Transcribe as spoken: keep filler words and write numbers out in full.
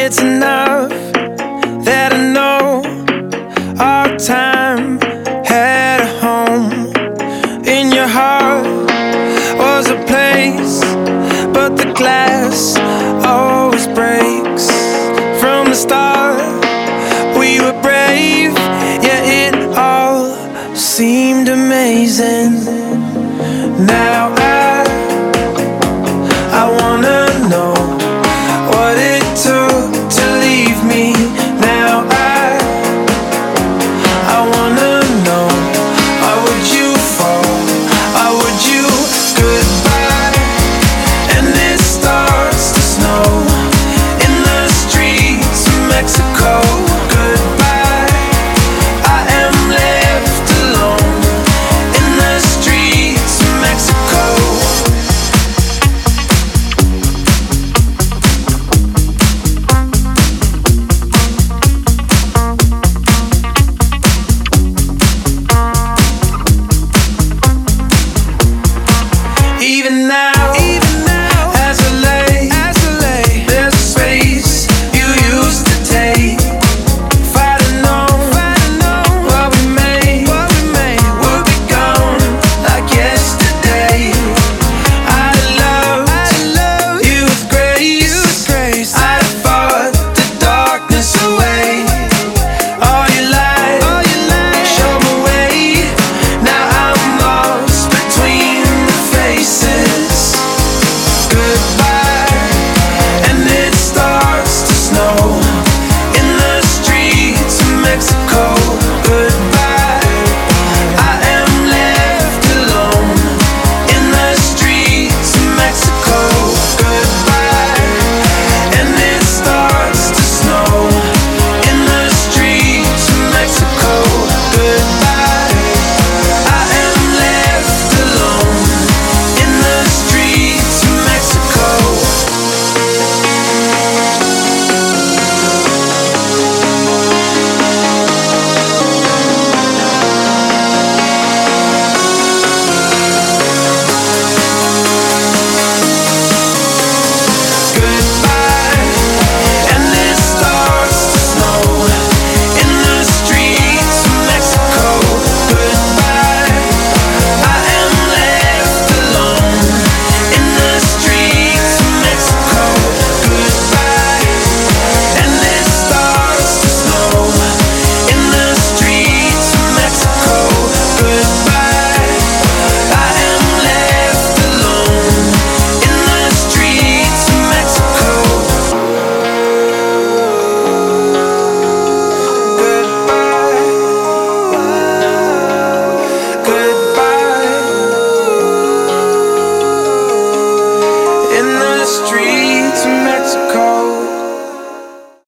it's enough that I know our time had a home. In your heart was a place, but the glass always breaks. From the start we were brave, yeah, it all seemed amazing. Now I, I wanna know what it took to leave me. Now I, I wanna know, why would you fall? Why would you? Goodbye, and it starts to snow in the streets of Mexico. Goodbye, I am left alone in the streets of Mexico. Even now, even now, as I lay, as I lay, there's a space you used to take. If I'd have known, if I'd have known what we made, what we made would be gone like yesterday. I'd have loved, I'd have loved you with grace, you with grace. I'd have fought the darkness away. All your light, all your light, show me way. Now I'm lost between the faces. Goodbye, and it starts to snow in the streets of Mexico. Goodbye, I am left alone in the streets of Mexico. Goodbye, and it starts to snow in the streets of Mexico. Goodbye, I am left alone in the streets of Mexico. Goodbye, and it starts to snow in the streets of Mexico. Goodbye, I am left alone in the streets of Mexico. Goodbye, and it starts to snow in the streets of Mexico. Goodbye, I am left alone in the streets of Mexico. Goodbye, goodbye, in the streets of Mexico.